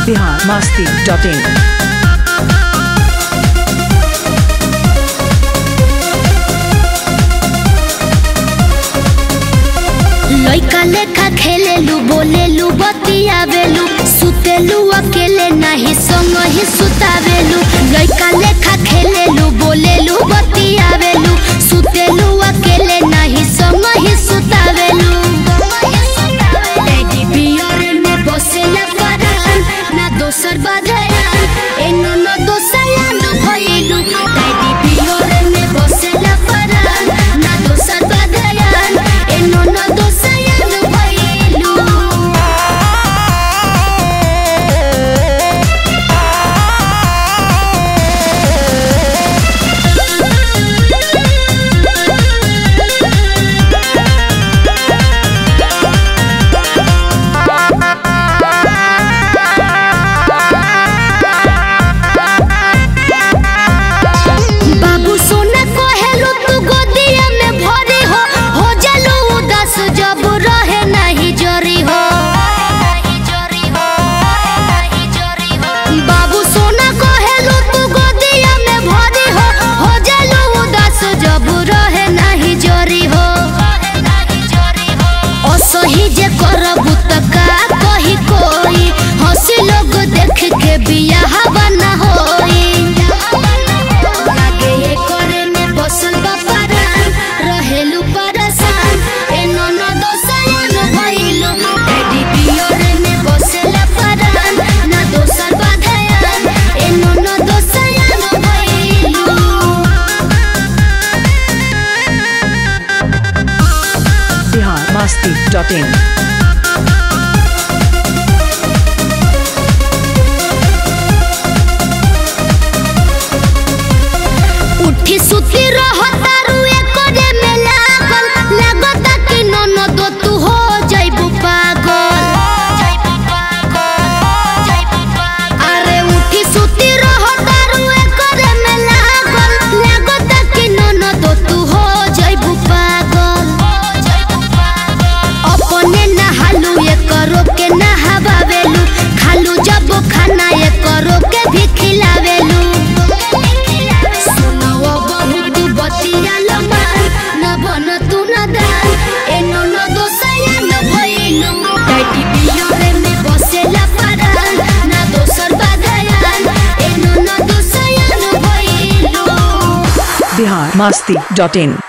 biharmasti.in लइका लेखा खेलेलू बोलेलू बतियावेलू सुतेलू अकेले नहीं संग ही सुतावेलू लइका लेखा खेलेलू बोलेलू बतियावेलू सुतेलू अकेले नहीं संग ही सुतावेलू टेडी बियर में बसेला फरान ना दोसर बदलान एनो न दोसलान भइलू टेडी बियर में बसेला फरान ना दोसर बदलान एनो न biharmasti.in उठी सुती रहता रुए करे में लागल लागता कि ननद तू हो जाइबू पागल अरे उठी सुती रहता रुए करे में लागल लागता कि ननद तू हो जाइबू पागल अपने नहालू ये करो के नहावेलू खालू जब खाना ये करो के भी खिलावेलू biharmasti.in